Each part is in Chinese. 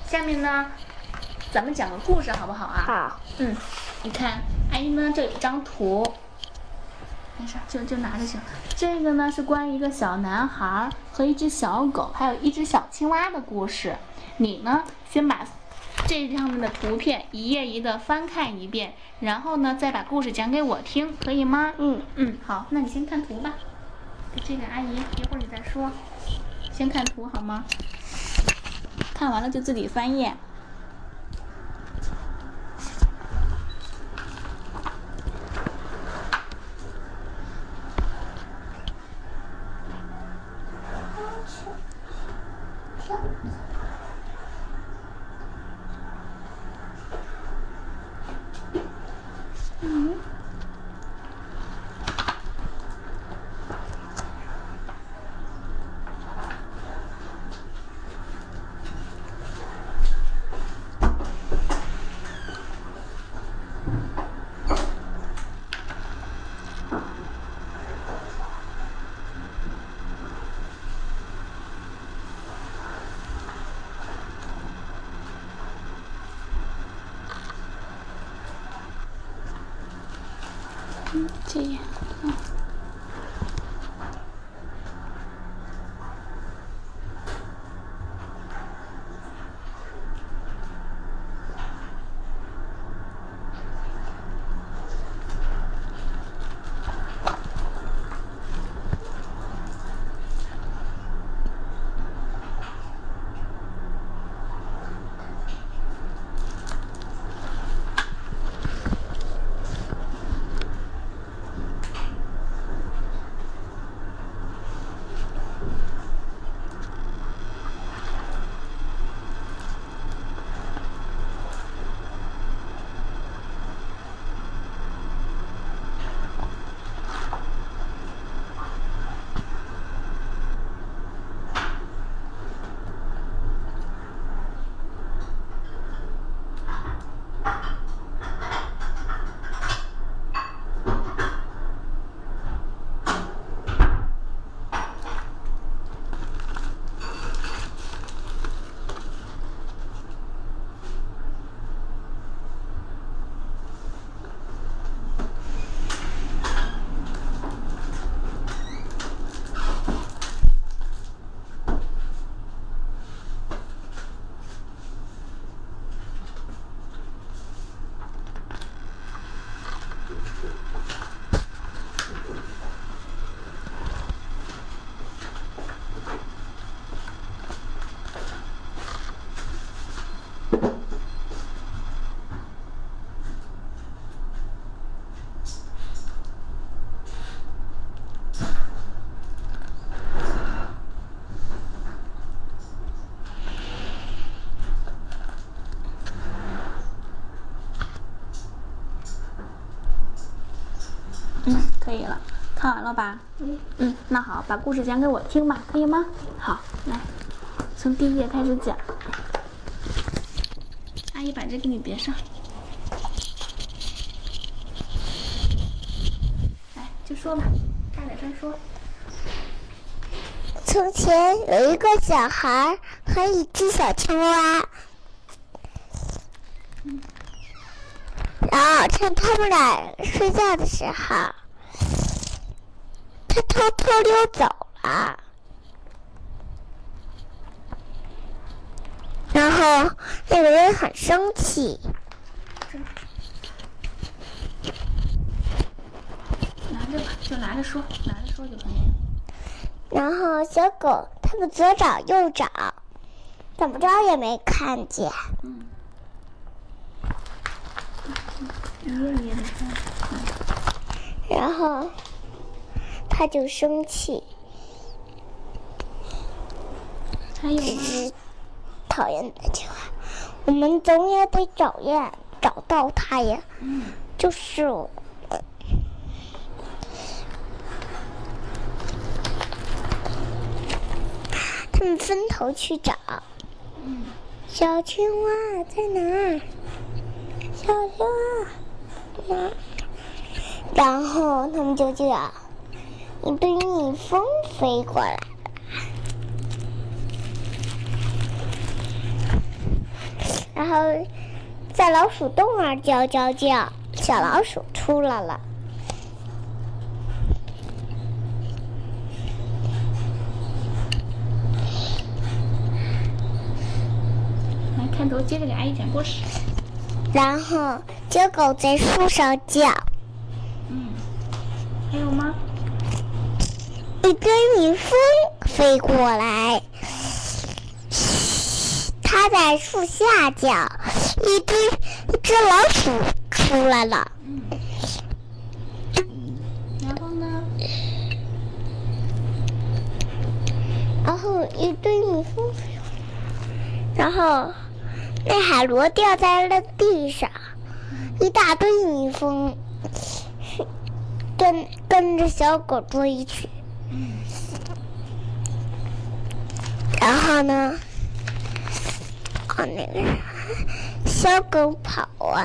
下面呢，咱们讲个故事好不好啊？ 好。 你看，阿姨呢这有一张图，没事，就拿着行。这个呢是关于一个小男孩和一只小狗，还有一只小青蛙的故事。你呢，先把这上面的图片一页一的翻看一遍，然后呢再把故事讲给我听，可以吗？好，那你先看图吧。这个阿姨一会儿你再说，先看图好吗？看完了就自己翻页。这样，可以了，看完了吧？那好，把故事讲给我听吧，可以吗？好，来，从第一页开始讲。阿姨把这给你别上。来，就说吧，大点声说。 从前有一个小孩和一只小青蛙，然后趁他们俩睡觉的时候，他偷偷溜走了。然后那个人很生气， 拿着吧，就拿着说，拿着说就可以。 然后小狗他们左找右找，怎么着也没看见。 一页一页的翻。 然后他就生气， 还有吗？ 讨厌的青蛙，我们总也得找到它呀。就是我。他们分头去找。小青蛙在哪？小青蛙哪？然后他们就这样，一对蜜蜂飞过来。 然后在老鼠洞那儿叫，小老鼠出来了。 来，看图，接着给阿姨讲故事。 然后小狗在树上叫， 还有吗？ 一堆蜜蜂飞过来，它在树下叫，一只老鼠出来了。 然后呢？ 然后一堆蜜蜂飞过来，然后那海螺掉在了地上，一大堆蜜蜂跟着小狗追去。然后呢，那个小狗跑，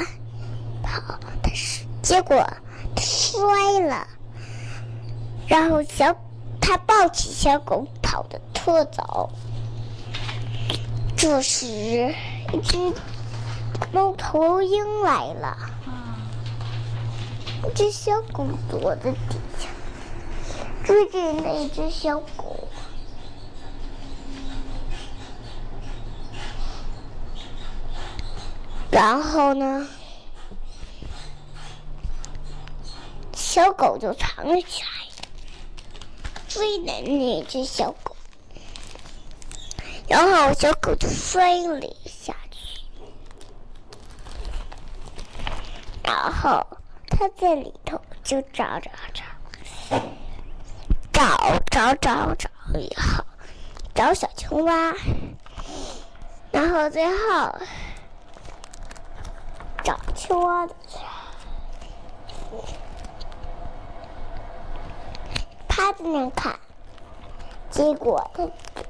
结果它摔了，然后它抱起小狗跑得特早。这时，一只猫头鹰来了，一只小狗躲在底下，追着那只小狗。然后呢，小狗就藏了起来，追的那只小狗。然后小狗就摔了下去，然后它在里头就找以后找小青蛙，然后最后找青蛙的趴在那看，结果它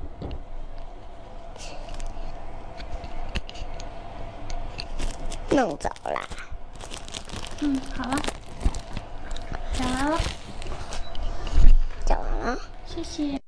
弄走了。 好了，讲完了。 讲完了。 谢谢。